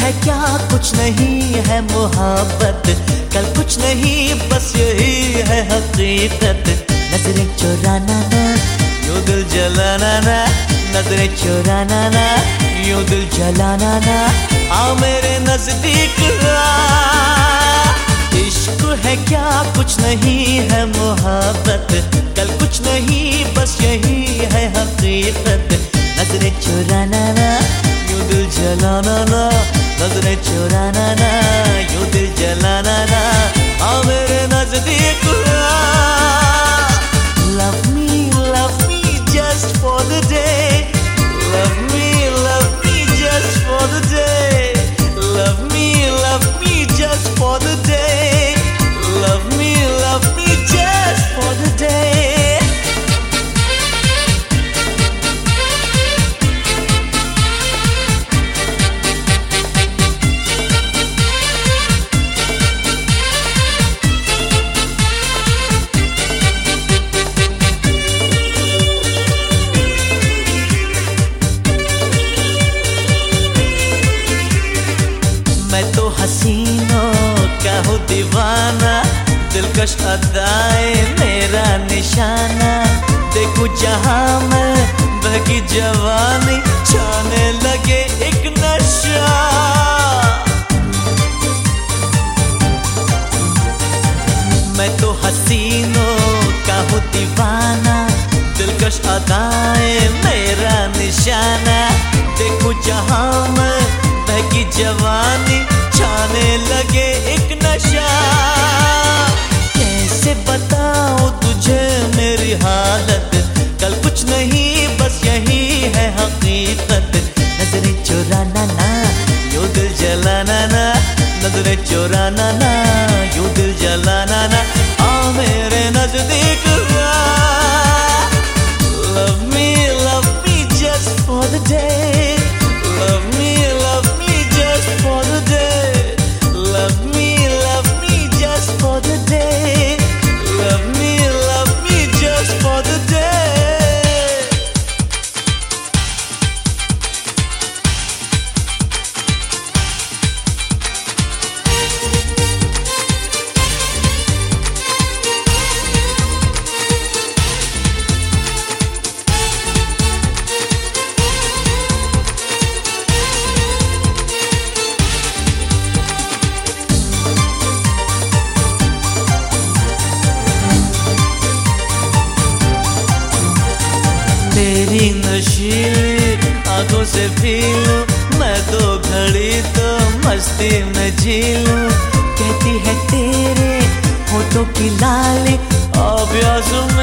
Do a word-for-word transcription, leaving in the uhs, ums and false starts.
है क्या कुछ नहीं है मोहब्बत, कल कुछ नहीं बस यही है हकीकत। नजरें चुराना ना यूं दिल जलाना ना, नजरें चुराना ना यूं दिल जलाना ना, आओ मेरे नजदीक आ। इश्क है क्या कुछ नहीं है मोहब्बत, कल कुछ नहीं बस यही है हकीकत। नजरें चुराना ना यूं दिल जलाना ना, नजरें चुराना ना यूं दिल जलाना ना, आओ मेरे नजदीक आ। Love me, love me just for the day. Love me, love me just for the day. Love me, love me just for the day. Love me, love me just for the day. मैं तो हसीनों का हूँ दीवाना, दिलकश अदाएं मेरा निशाना। देखूं जहाँ मैं बहकी जवानी, छाने लगे एक नशा। मैं तो हसीनों का हूँ दीवाना, दिलकश अदाएं मेरा निशाना। देखूं जहाँ मैं बहकी जवानी, छाने लगे एक नशा। कैसे बताऊं तुझे मेरी हालत, कल कुछ नहीं बस यही है हकीकत। नजरें चुराना ना यूं दिल जलाना ना, नजरें चुराना ना यूं दिल जलाना ना, आओ मेरे नजदीक आ। Love me, love me just for the day. Love me, love me just for the day. Love me, love me just for the day. Love me, love me just for the day. तेरी नशीली आंखों से P लूं मैं तो घड़ी, तो मस्ती में जी लूं। कहती है तेरे होठों की लाली अभ्यास